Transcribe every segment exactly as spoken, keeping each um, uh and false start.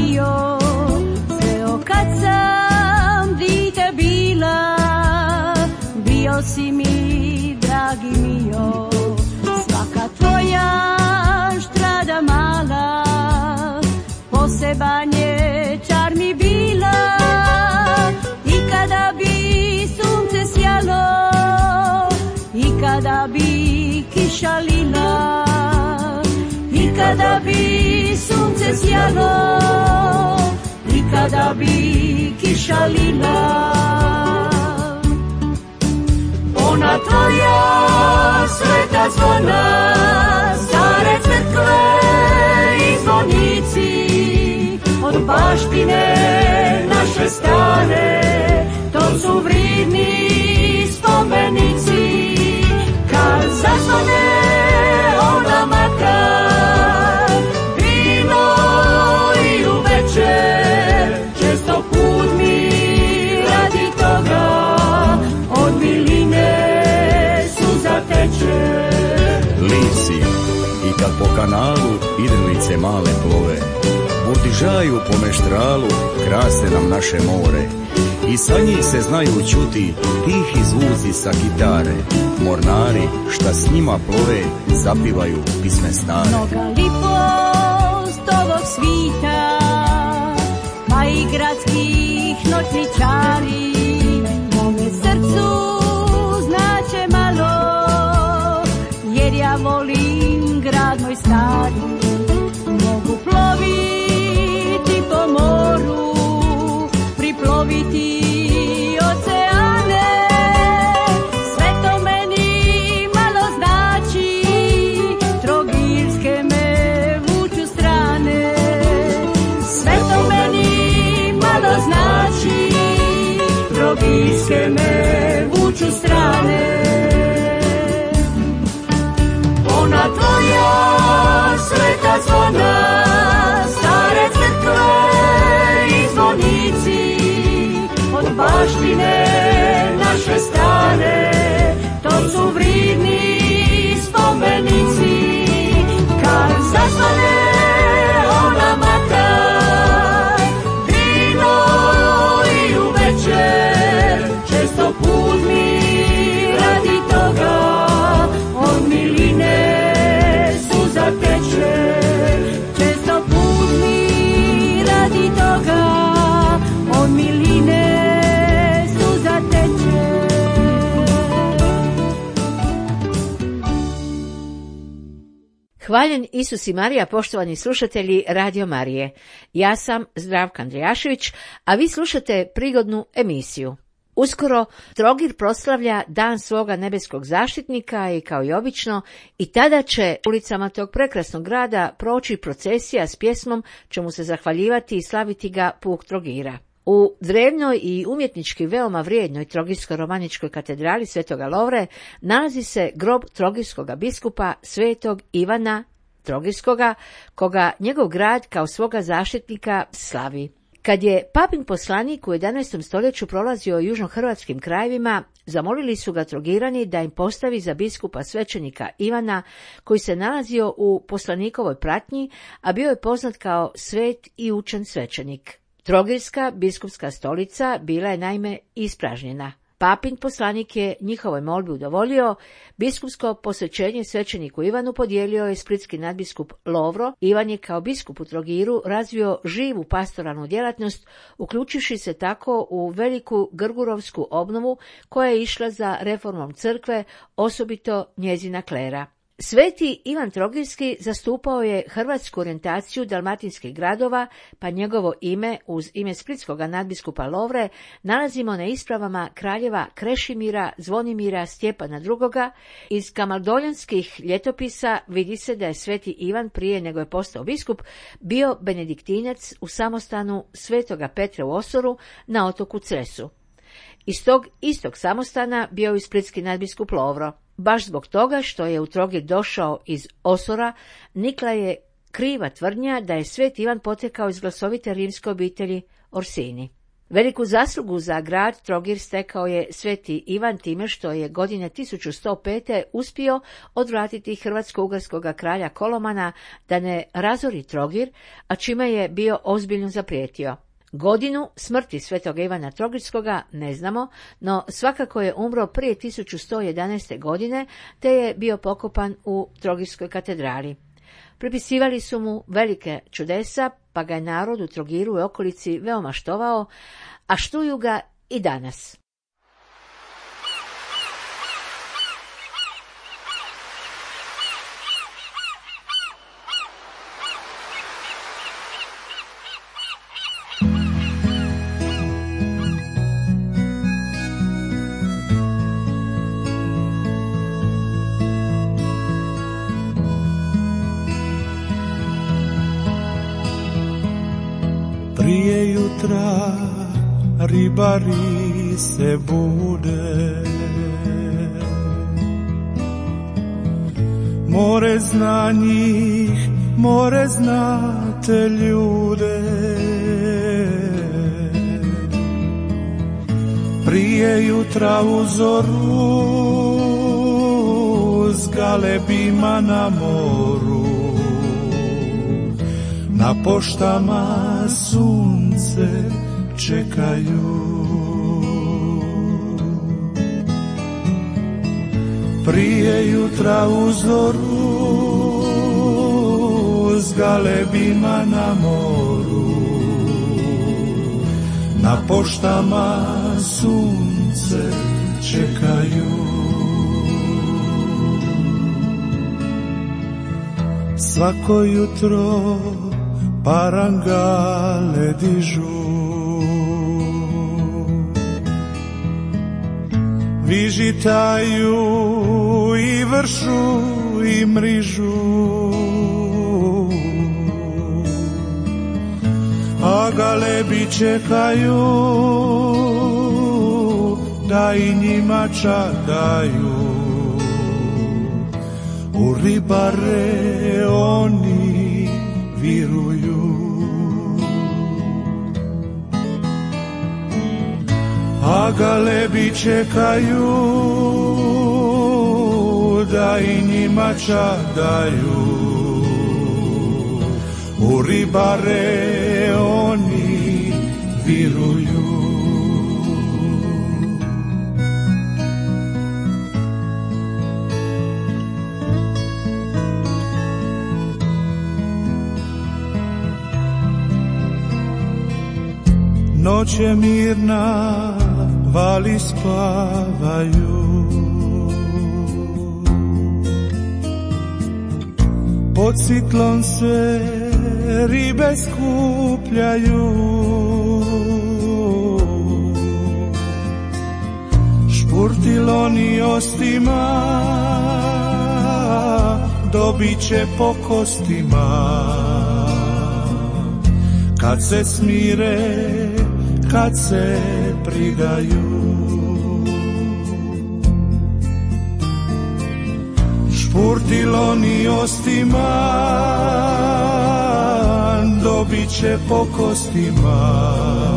mio, sve kad sam dite bila, bio si mi, dragi mio, svaka tvoja štrada mala, poseban je čar mi bila. I kada bi sunce sjalo, i kada bi kiša lila, i kada bi sunce sjalo, i kada bi kiša lila. Ona tvoja sveta zvona, stare crkve i zvonici, od baštine naše stare, to su vridni spomenici. Kad zazvone ona makar, vino i u večer, često put mi radi toga, od miline suza teče. Lisi, i kad po kanalu idrilice male plove, burdižaju po meštralu, krase nam naše more. I sa njih se znaju čuti tihi zvuci sa gitare. Mornari šta s njima plove, zapivaju pisme stare. Mnoga lipost ovog svita, pa i gradskih noćničari, mome srcu znače malo, jer ja volim grad moj stari. Mogu ploviti po moru, priploviti oceane, sve to meni malo znači, trogirske me vuču strane. Sve to meni malo znači, trogirske me vuču strane. Ona tvoja sveta zvona, stare crkve i zvonici, od baštine naše stare, to su vridni spomenici. Kad zazvane ona makar, vino i u večer, često put mi radi toga, od miline suza teče. Često put mi radi toga, od miline suza teče. Hvaljen Isus i Marija, poštovani slušatelji Radio Marije. Ja sam Zdravka Andrijašević, a vi slušate prigodnu emisiju. Uskoro Trogir proslavlja dan svoga nebeskog zaštitnika i kao i obično i tada će ulicama tog prekrasnog grada proći procesija s pjesmom, čemu se zahvaljivati i slaviti ga puk Trogira. U drevnoj i umjetnički veoma vrijednoj trogirsko-romaničkoj katedrali Svetoga Lovre nalazi se grob trogirskog biskupa Svetog Ivana Trogirskoga, koga njegov grad kao svoga zaštitnika slavi. Kad je papin poslanik u jedanaestom stoljeću prolazio južnohrvatskim krajevima, zamolili su ga Trogirani da im postavi za biskupa svećenika Ivana, koji se nalazio u poslanikovoj pratnji, a bio je poznat kao svet i učen svećenik. Trogirska biskupska stolica bila je naime ispražnjena. Papin poslanik je njihovoj molbi udovoljio, biskupsko posvećenje svećeniku Ivanu podijelio je splitski nadbiskup Lovro. Ivan je kao biskup u Trogiru razvio živu pastoralnu djelatnost, uključivši se tako u veliku grgurovsku obnovu koja je išla za reformom crkve, osobito njezina klera. Sveti Ivan Trogirski zastupao je hrvatsku orijentaciju dalmatinskih gradova, pa njegovo ime uz ime splitskog nadbiskupa Lovre nalazimo na ispravama kraljeva Krešimira, Zvonimira, Stjepana drugoga. Iz kamaldoljanskih ljetopisa vidi se da je sveti Ivan prije nego je postao biskup bio benediktinac u samostanu svetoga Petra u Osoru na otoku Cresu. Iz tog istog samostana bio i splitski nadbiskup Lovro. Baš zbog toga što je u Trogir došao iz Osora, nikla je kriva tvrdnja da je sveti Ivan potekao iz glasovite rimske obitelji Orsini. Veliku zaslugu za grad Trogir stekao je sveti Ivan time što je godine tisuću sto pete uspio odvratiti hrvatsko-ugarskog kralja Kolomana da ne razori Trogir, a čime je bio ozbiljno zaprijetio. Godinu smrti svetoga Ivana Trogirskoga ne znamo, no svakako je umro prije tisuću sto jedanaeste. godine, te je bio pokopan u Trogirskoj katedrali. Pripisivali su mu velike čudesa, pa ga je narod u Trogiru i okolici veoma štovao, a štuju ga i danas. Prije jutra ribari se bude, more zna njih, more zna te ljude. Prije jutra u zoru s galebima na moru, na poštama sunce čekaju. Prije jutra u zoru s galebima na moru, na poštama sunce čekaju. Svako jutro parangale dižu, vižitaju i vršu i mrižu, a galebi čekaju da i njima čadaju. U ribare oni viruju, a galebi čekaju da i njima čadaju. U ribare oni viruju. Noć je mirna, vali spavaju, pod sitlom se ribe skupljaju. Špurtiloni ostima dobit će po kostima, kad se smire, kad se pridaju. Špurtiloni ostima dobit će po kostima,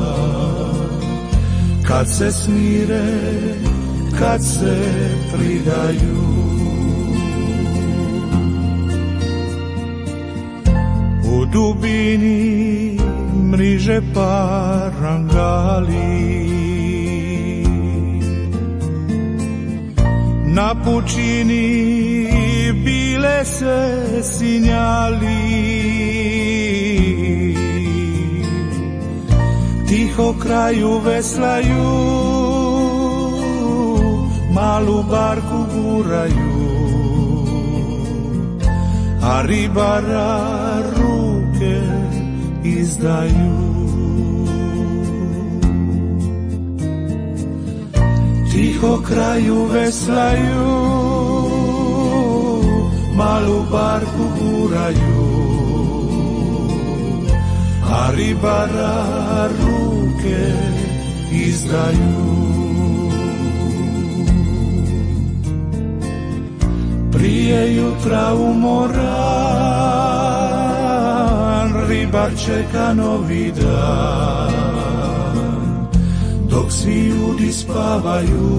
kad se smire, kad se pridaju. U dubini mriže parangali, na pučini bile se sinjali. Tiho kraju veslaju, malu barku guraju, a ribara ruke izdaju. Tiho kraju veslaju, malu barku guraju, a ribara ruke izdaju. Prije jutra umoran, ribar čeka novi dan, svi ljudi spavaju,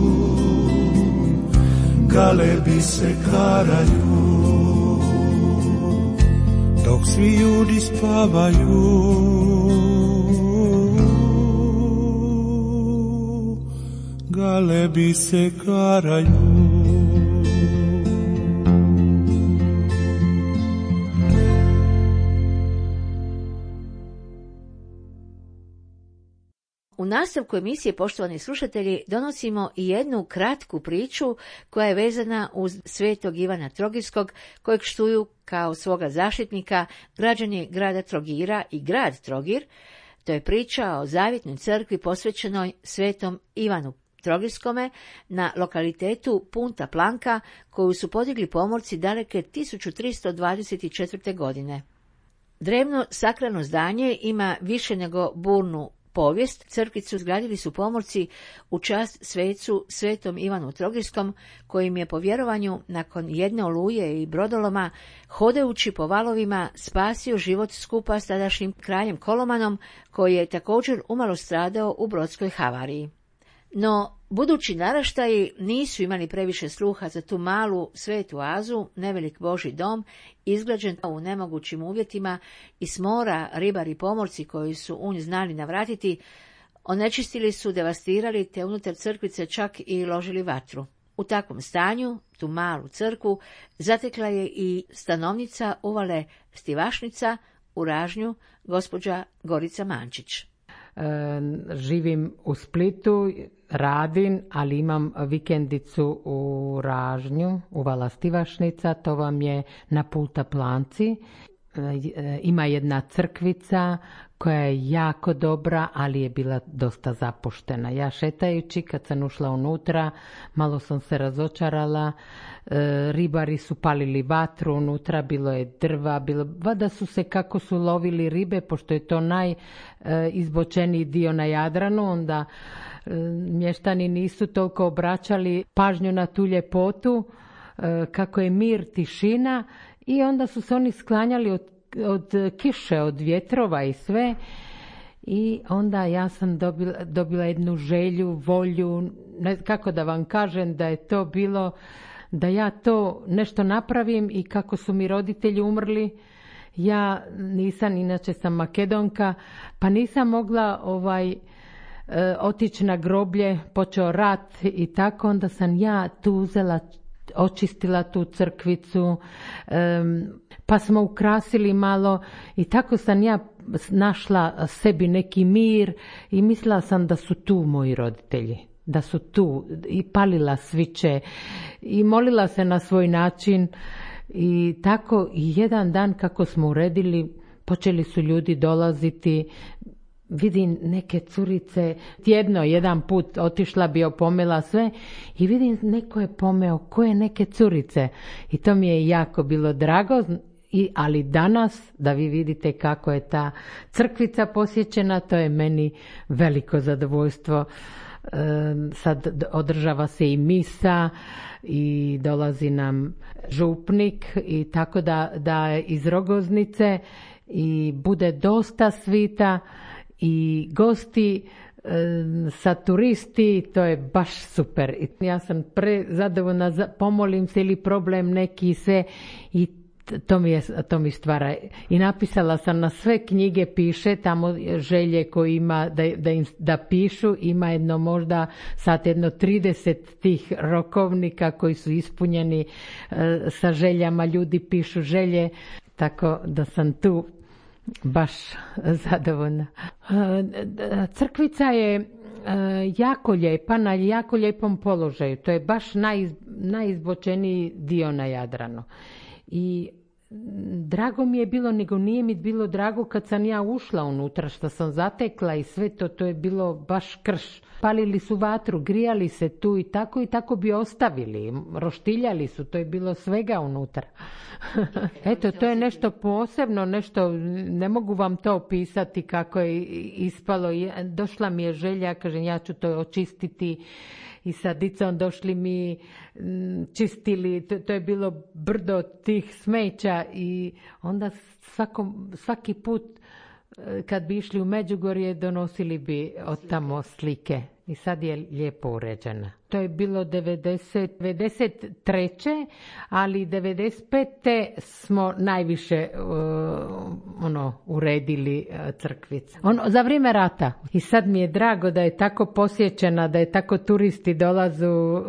galebi se karaju. Dok svi ljudi spavaju, galebi se karaju. U nastavku emisije, poštovani slušatelji, donosimo i jednu kratku priču koja je vezana uz svetog Ivana Trogirskog, kojeg štuju kao svoga zaštitnika građani grada Trogira i grad Trogir. To je priča o zavjetnoj crkvi posvećenoj svetom Ivanu Trogirskome na lokalitetu Punta Planka, koju su podigli pomorci daleke tisuću tristo dvadeset četvrte. godine. Drevno sakralno zdanje ima više nego burnu povijest. Crkvicu izgradili su pomorci u čast svecu svetom Ivanu Trogirskom, kojim je po vjerovanju nakon jedne oluje i brodoloma, hodajući po valovima, spasio život skupa s tadašnjim kraljem Kolomanom, koji je također umalo stradao u brodskoj havariji. No, budući naraštaji nisu imali previše sluha za tu malu svetu oazu, nevelik Božji dom, izgrađen u nemogućim uvjetima i s mora ribari pomorci koji su u nju znali navratiti, onečistili su, devastirali te unutar crkvice čak i ložili vatru. U takvom stanju, tu malu crkvu, zatekla je i stanovnica uvale Stivašnica u Ražnju, gospođa Gorica Mančić. Živim u Splitu, radim, ali imam vikendicu u Ražnju, u Vala Stivašnica, to vam je na Punta Planci. Ima jedna crkvica koja je jako dobra, ali je bila dosta zapuštena. Ja šetajući, kad sam ušla unutra, malo sam se razočarala. E, ribari su palili vatru unutra, bilo je drva, bilo, vada su se kako su lovili ribe, pošto je to najizbočeniji dio na Jadranu, onda e, mještani nisu toliko obraćali pažnju na tu ljepotu, e, kako je mir, tišina, i onda su se oni sklanjali od, od kiše, od vjetrova i sve. I onda ja sam dobila, dobila jednu želju, volju, ne, kako da vam kažem, da je to bilo, da ja to nešto napravim. I kako su mi roditelji umrli, ja nisam, inače sam Makedonka, pa nisam mogla ovaj, e, otići na groblje, počeo rat i tako, onda sam ja tu uzela, očistila tu crkvicu, um, pa smo ukrasili malo i tako sam ja našla sebi neki mir i mislila sam da su tu moji roditelji, da su tu, i palila sviće i molila se na svoj način. I tako i jedan dan kako smo uredili, počeli su ljudi dolaziti. Vidim neke curice, tjedno jedan put otišla bi, opomela sve i vidim neko je pomeo, koje neke curice, i to mi je jako bilo drago. I, ali danas da vi vidite kako je ta crkvica posjećena, to je meni veliko zadovoljstvo. E, sad održava se i misa i dolazi nam župnik, i tako da, da iz Rogoznice i bude dosta svita i gosti e, sa turisti, to je baš super. Ja sam prezadovoljna, pomolim se ili problem neki se, i to mi, je, to mi stvara. I napisala sam na sve knjige, piše tamo želje koje ima da, da, im, da pišu, ima jedno možda sad jedno trideset tih rokovnika koji su ispunjeni e, sa željama, ljudi pišu želje, tako da sam tu baš zadovoljna. Crkvica je jako lijepa, na jako lijepom položaju. To je baš naj, najizbočeniji dio na Jadranu. I drago mi je bilo, nego nije mi bilo drago kad sam ja ušla unutra, što sam zatekla i sve to, to je bilo baš krš. Palili su vatru, grijali se tu i tako, i tako bi ostavili, roštiljali su, to je bilo svega unutra. Eto, to je nešto posebno, nešto, ne mogu vam to opisati kako je ispalo. Došla mi je želja, kažem, ja ću to očistiti. I sa dicom došli mi, čistili, to, to je bilo brdo tih smeća, i onda svako, svaki put Kad bi išli u Međugorje, donosili bi od tamo slike. I sad je lijepo uređena. To je bilo devedeset, devedeset treće ali devedeset pete smo najviše uh, ono, uredili uh, crkvicu. Ono, za vrijeme rata. I sad mi je drago da je tako posjećena, da je tako turisti dolazu uh,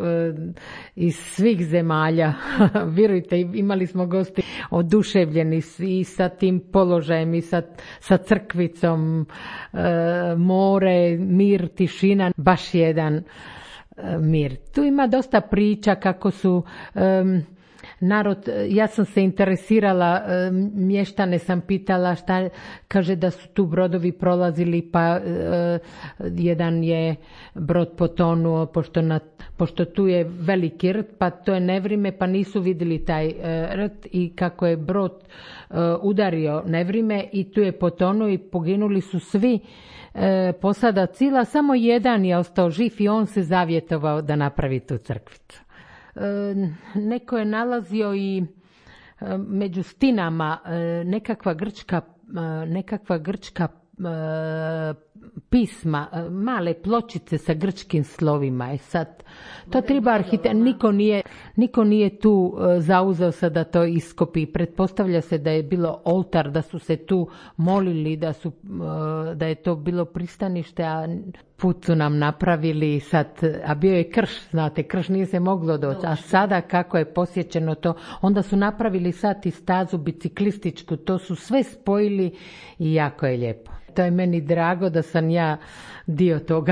iz svih zemalja. Vjerujte, imali smo gosti oduševljeni i sa tim položajem i sa, sa crkvicom, uh, more, mir, tišina, baš jedan mir. Tu ima dosta priča kako su um, narod, ja sam se interesirala, um, mještane sam pitala šta, kaže da su tu brodovi prolazili pa uh, jedan je brod potonuo pošto, na, pošto tu je veliki rt pa to je nevrijeme pa nisu vidjeli taj uh, rt i kako je brod uh, udario nevrijeme i tu je potonuo i poginuli su svi. E, posada cila, samo jedan je ostao živ i on se zavjetovao da napravi tu crkvicu. E, neko je nalazio i e, među stinama e, nekakva grčka, e, nekakva grčka e, pisma, e, male pločice sa grčkim slovima. E sad, to treba arhitekt, niko nije, niko nije tu e, zauzeo se da to iskopi. Pretpostavlja se da je bilo oltar, da su se tu molili, da, su, e, da je to bilo pristanište, a put su nam napravili sad, a bio je krš, znate, krš nije se moglo doći, a sada kako je posjećeno to, onda su napravili sad i stazu biciklističku, to su sve spojili i jako je lijepo. To je meni drago da sam ja dio toga,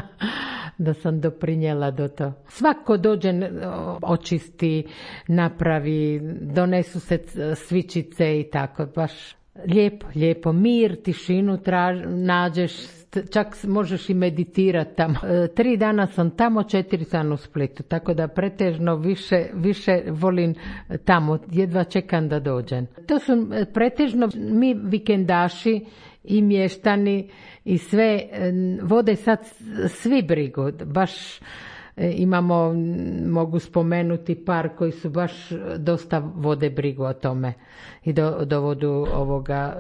da sam doprinijela do to. Svako dođe, očisti, napravi, donesu se svičice i tako, baš lijepo, lijepo, mir, tišinu traž, nađeš, čak možeš i meditirati tamo. E, tri dana sam tamo, četiri sam u Splitu, tako da pretežno više, više volim tamo, jedva čekam da dođem. To su pretežno mi vikendaši i mještani i sve vode sad svi brigu, baš imamo, mogu spomenuti par koji su baš dosta vode brigu o tome i do, dovodu ovoga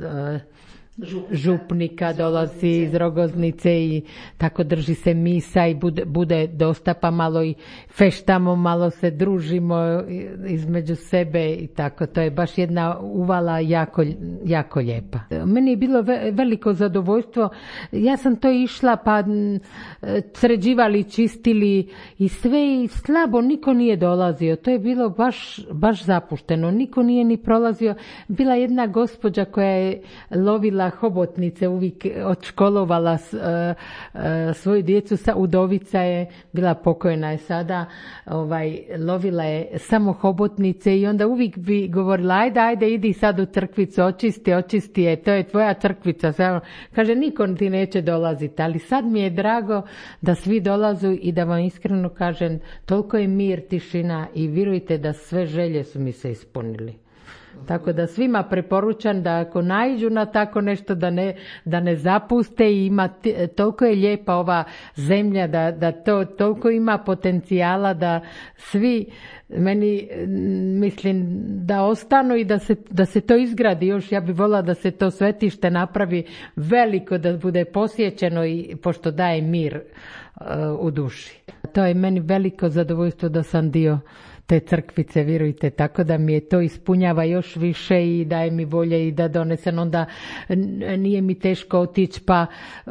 Župnika, župnika dolazi iz Rogoznice i tako drži se misa i bude, bude dosta pa malo i feštamo, malo se družimo između sebe i tako. To je baš jedna uvala jako, jako lijepa. Meni je bilo veliko zadovoljstvo. Ja sam to išla pa sređivali, čistili i sve i slabo niko nije dolazio. To je bilo baš, baš zapušteno. Niko nije ni prolazio. Bila jedna gospođa koja je lovila hobotnice, uvijek odškolovala uh, uh, svoju djecu, sa udovica je, bila pokojna je sada, ovaj, lovila je samo hobotnice i onda uvijek bi govorila, ajde, ajde, idi sad u crkvicu, očisti, očisti je, to je tvoja crkvica. Kaže, niko ti neće dolaziti, ali sad mi je drago da svi dolazu i da vam iskreno kažem, toliko je mir, tišina i vjerujte da sve želje su mi se ispunili. Tako da svima preporučam da ako naiđu na tako nešto da ne, da ne zapuste i ima, toliko je lijepa ova zemlja da, da to toliko ima potencijala da svi, meni mislim da ostanu i da se, da se to izgradi još. Ja bih voljela da se to svetište napravi veliko, da bude posjećeno i pošto daje mir uh, u duši. To je meni veliko zadovoljstvo da sam dio te crkvice, vjerujte, tako da mi je to ispunjava još više i daje mi volje i da donesem, onda nije mi teško otići pa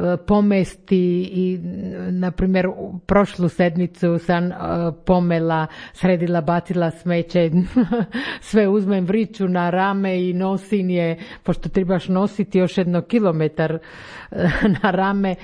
pomesti i, na primjer, prošlu sedmicu sam pomela, sredila, bacila smeće, sve uzmem vriću na rame i nosim je, pošto trebaš nositi još jedno kilometar na rame,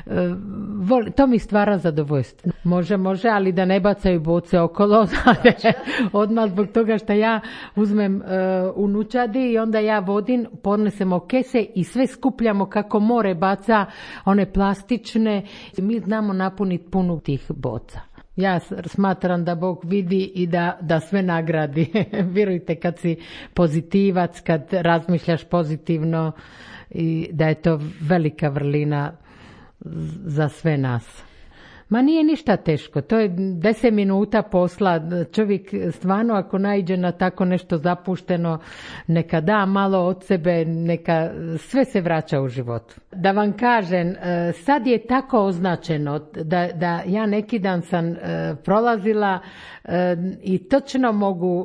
to mi stvara zadovoljstvo. Može, može, ali da ne bacaju boce okolo, odmah zbog toga što ja uzmem uh, unučadi i onda ja vodim, podnesemo kese i sve skupljamo kako more baca, one plastične. Mi znamo napuniti punu tih boca. Ja smatram da Bog vidi i da, da sve nagradi. Vjerujte, kad si pozitivac, kad razmišljaš pozitivno, i da je to velika vrlina za sve nas. Ma nije ništa teško, to je deset minuta posla. Čovjek stvarno ako naiđe na tako nešto zapušteno, neka da malo od sebe, neka sve se vraća u životu. Da vam kažem, sad je tako označeno da, da ja neki dan sam prolazila i točno mogu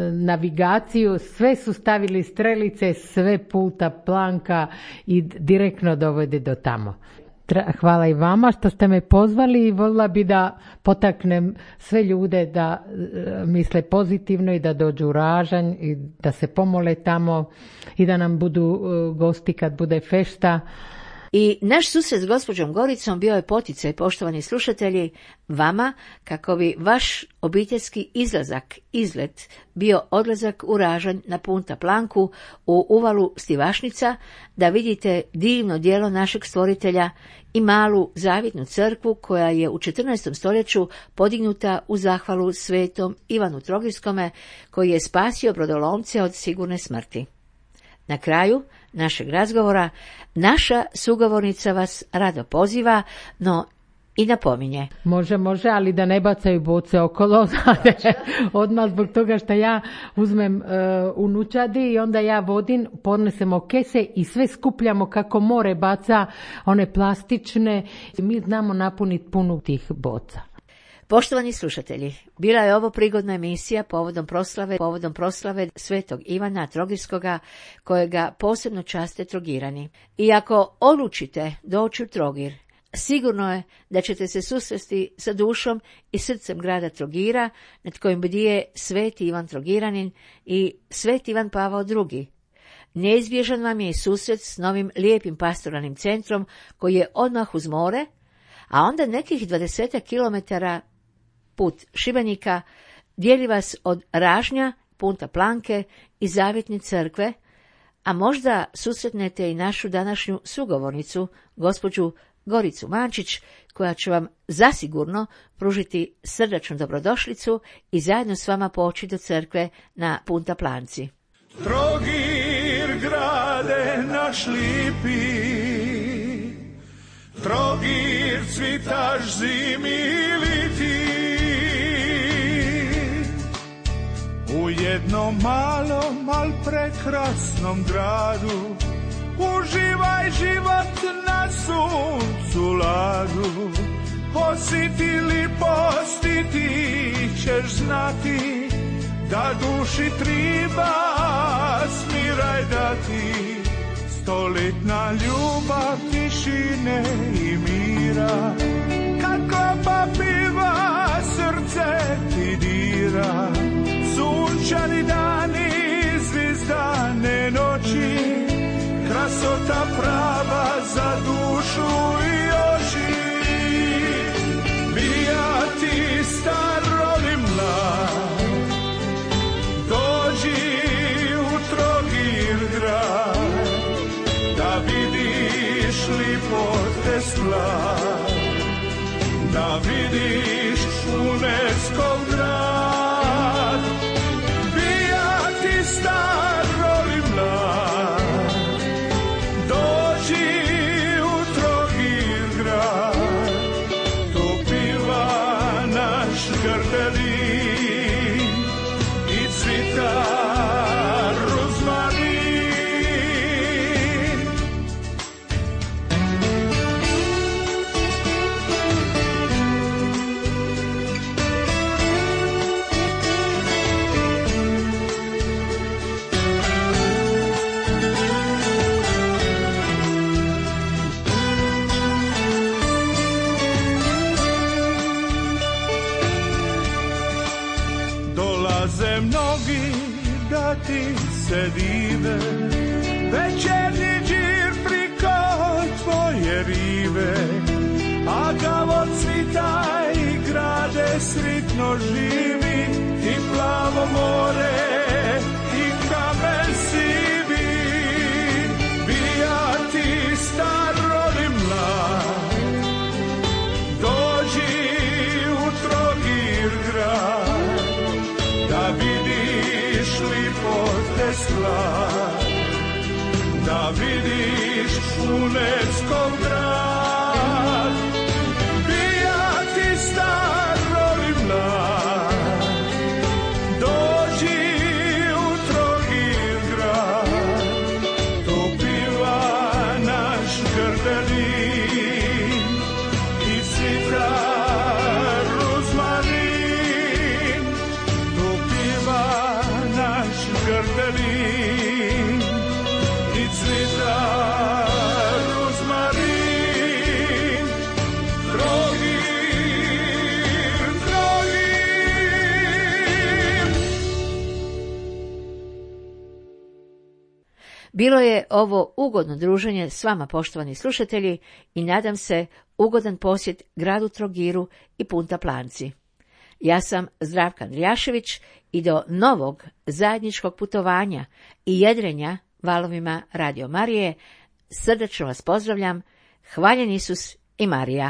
navigaciju, sve su stavili strelice, sve puta, planka i direktno dovodi do tamo. Hvala i vama što ste me pozvali i voljela bi da potaknem sve ljude da misle pozitivno i da dođu u Ražanj i da se pomole tamo i da nam budu gosti kad bude fešta. I naš susret s gospođom Goricom bio je poticaj, poštovani slušatelji, vama kako bi vaš obiteljski izlazak, izlet, bio odlazak u Ražanj na Punta Planku u uvalu Stivašnica, da vidite divno djelo našeg stvoritelja i malu zavjetnu crkvu koja je u četrnaestom stoljeću podignuta u zahvalu svetom Ivanu Trogirskome koji je spasio brodolomce od sigurne smrti. Na kraju našeg razgovora naša sugovornica vas rado poziva, no i napominje. Može, može, ali da ne bacaju boce okolo, znate, odmah zbog toga što ja uzmem uh, unučadi i onda ja vodim, podnesemo kese i sve skupljamo kako more baca, one plastične. Mi znamo napuniti punu tih boca. Poštovani slušatelji, bila je ovo prigodna emisija povodom proslave, povodom proslave svetog Ivana Trogirskoga, kojega posebno časte Trogirani. I ako odlučite doći u Trogir, sigurno je da ćete se susresti sa dušom i srcem grada Trogira, nad kojim bdije sveti Ivan Trogiranin i sveti Ivan Pavao drugi. Neizbježan vam je i susret s novim lijepim pastoralnim centrom koji je odmah uz more, a onda nekih dvadesetak kilometara put Šibenika dijeli vas od Ražnja, Punta Planke i Zavjetne crkve, a možda susretnete i našu današnju sugovornicu, gospođu Goricu Mančić, koja će vam zasigurno pružiti srdačnu dobrodošlicu i zajedno s vama poći do crkve na Punta Planci. Trogir grade naš lipi, Trogir cvitaš zimi liti, u jednom malom, al prekrasnom gradu, uživaj život na suncu ladu, osjetili posti ti ćeš znati, da duši triba smiraj dati, stoljetna ljubav tišine i mira, kako papiva srce ti dira, sunčani dani, zvizdane noći, krasota prava za dušu i oči. Bija ti staroli mlad, dođi u Trogir grad, da vidiš lipote sklad, da vidiš UNESCO grad. Bija ti staroli mlad, dođi u Trogir grad, tu piva naš grdelin i cvita rozmarin. Dolaze mnogi da ti se dive, večernji džir priko tvoje rive, a gavo cvita i grade sritno živi, i plavo more i kamen sivi. Bija ti staroli mlad, dođi u Trogir grad, da vidiš lipote sklad, da vidiš UNESCO grad. Bija i cvita rozmarin, dopiva naš grdelin i cvita rozmarin, Trogir, Trogir. Bilo je ovo ugodno druženje s vama, poštovani slušatelji, i nadam se ugodan posjet gradu Trogiru i Punta Planci. Ja sam Zdravka Andrijašević i do novog zajedničkog putovanja i jedrenja valovima Radio Marije srdačno vas pozdravljam. Hvaljen Isus i Marija.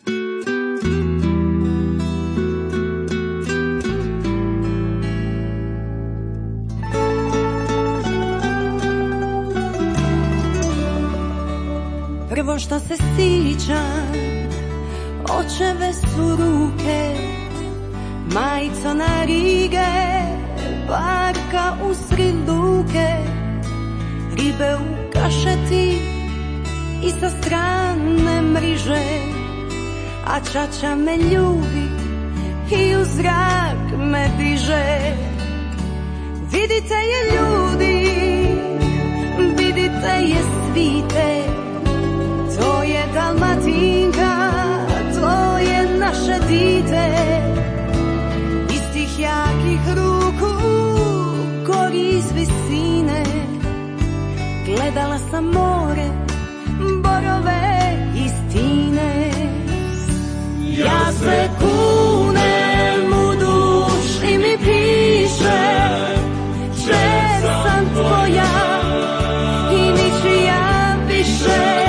Prvo što se sjećam, očeve su ruke, majico na rige, barka usred luke, ribe u kašeti i sa strane mriže, a čača me ljubi i u zrak me diže. Vidite je ljudi, vidite je svite, to je Dalmatinka, to je naše dite. Iz tih jakih ruku, kori iz visine, gledala sam more, borove i stine. Ja se kunem u duš i mi piše, že sam tvoja i ničija više.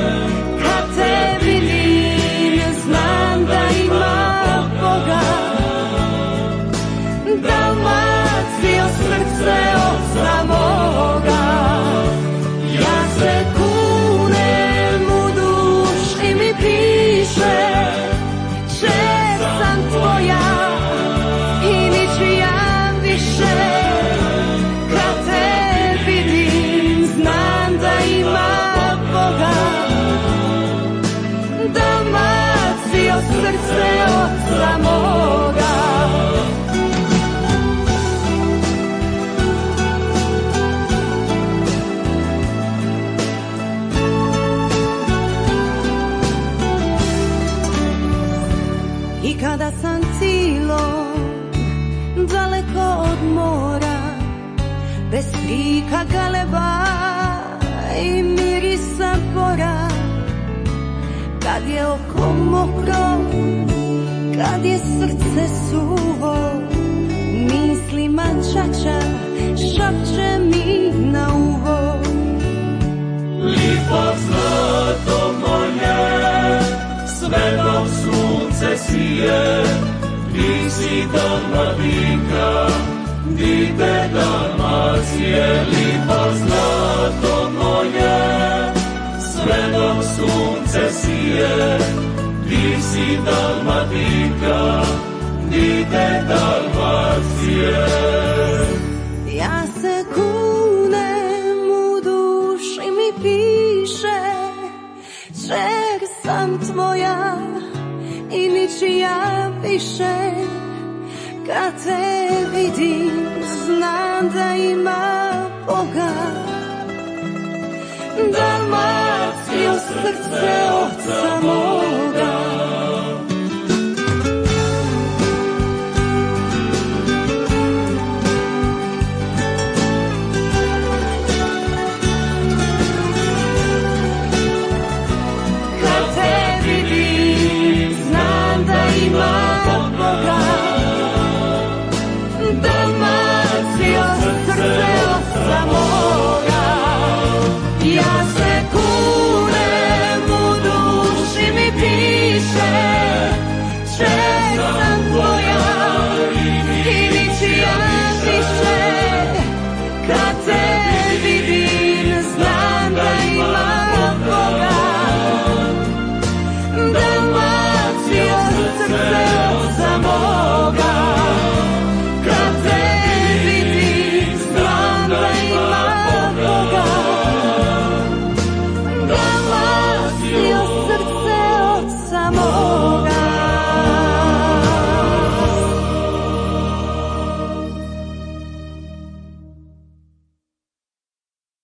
Srce oca moga, ja se kunem u duš i mi piše, že sam tvoja i ničija više. Kad te vidim, znam da ima Boga. Dalmacijo, srce oca moga. Kada sam cilo daleko od mora, bez krika galeba i mirisa bora, kad je oko mokro, kad je srce suvo, mislima čača šapće mi na uvo. Lipo zlato moje, sve dok sunce sije, ti si Dalmatinka, dite Dalmacije. Lipo zlato moje, sve dok sunce sije, ti si Dalmatinka, dite Dalmacije. Ja se kunem u duš i mi piše, jer sam tvoja i ničija više. Kad te vidim, znam da ima Boga. Dalmacijo, srce oca moga.